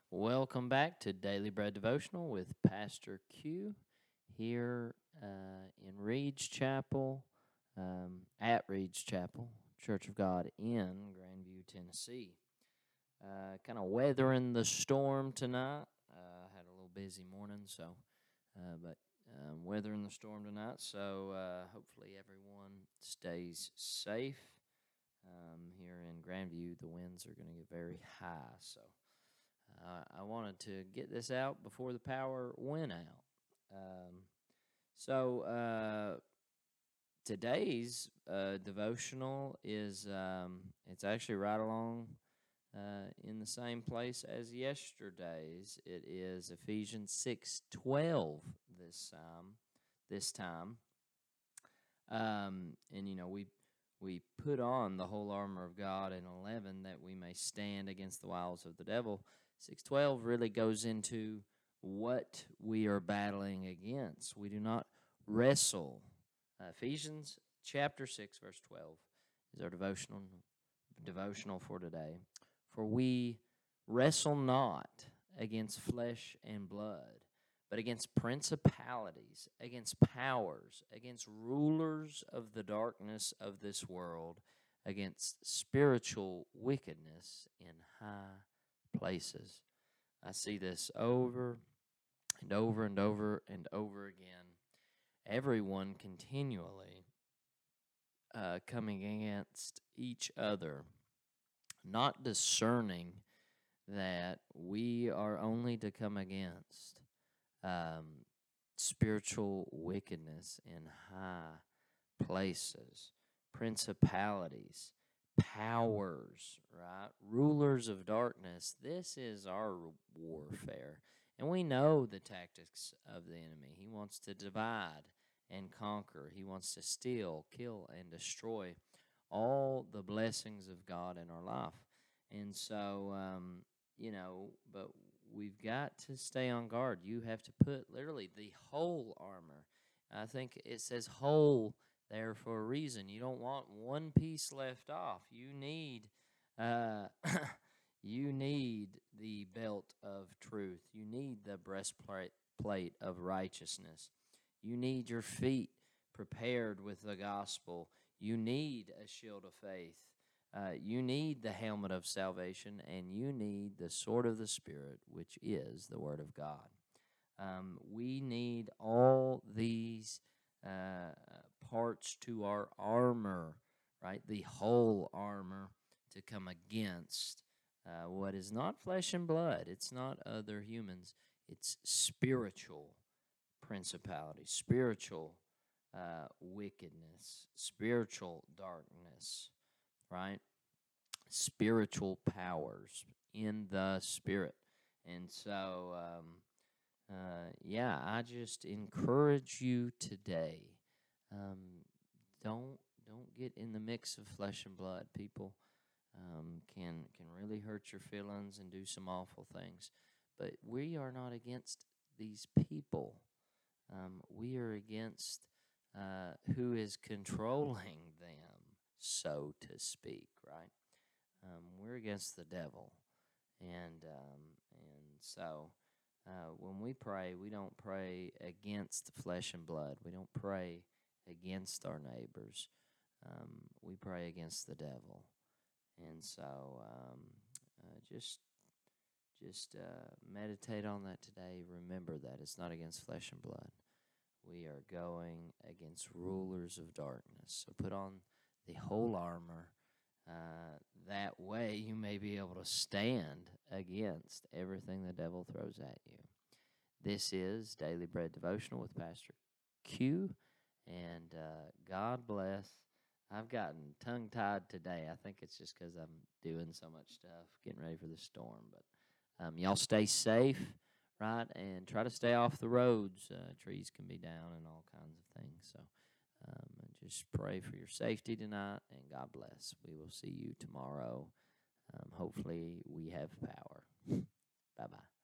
Welcome back to Daily Bread Devotional with Pastor Q here in Reed's Chapel, at Reed's Chapel, Church of God in Grandview, Tennessee. Kind of weathering the storm tonight. Had a little busy morning, but weathering the storm tonight. So hopefully everyone stays safe. Here in Grandview, the winds are going to get very high, so I wanted to get this out before the power went out. So today's devotional is it's actually right along in the same place as yesterday's. It is Ephesians 6:12 this time. And we put on the whole armor of God in 11 that we may stand against the wiles of the devil. 6:12 really goes into what we are battling against. We do not wrestle. Ephesians chapter 6, verse 12 is our devotional for today. For we wrestle not against flesh and blood, but against principalities, against powers, against rulers of the darkness of this world, against spiritual wickedness in high places. I see this over and over and over and over again. Everyone continually coming against each other, not discerning that we are only to come against spiritual wickedness in high places, principalities, powers, right? Rulers of darkness. This is our warfare. And we know the tactics of the enemy. He wants to divide and conquer. He wants to steal, kill, and destroy all the blessings of God in our life. And so, but we've got to stay on guard. You have to put literally the whole armor. I think it says whole there for a reason. You don't want one piece left off. You need you need the belt of truth. You need the breastplate of righteousness. You need your feet prepared with the gospel. You need a shield of faith. You need the helmet of salvation, and you need the sword of the Spirit, which is the Word of God. We need all these parts to our armor, right? The whole armor to come against what is not flesh and blood. It's not other humans. It's spiritual principality, spiritual wickedness, spiritual darkness, right? Spiritual powers in the spirit. And so, I just encourage you today. Don't get in the mix of flesh and blood. People can really hurt your feelings and do some awful things. But we are not against these people. We are against who is controlling them, so to speak, right? We're against the devil, and so when we pray, we don't pray against flesh and blood. We don't pray against our neighbors. We pray against the devil, and so just meditate on that today. Remember that it's not against flesh and blood. We are going against rulers of darkness. So put on the whole armor. That way you may be able to stand against everything the devil throws at you. This is Daily Bread Devotional with Pastor Q, and God bless. I've gotten tongue-tied today. I think it's just because I'm doing so much stuff, getting ready for the storm. But y'all stay safe, right, and try to stay off the roads. Trees can be down and all kinds of things, so just pray for your safety tonight, and God bless. We will see you tomorrow. Hopefully we have power. Bye-bye.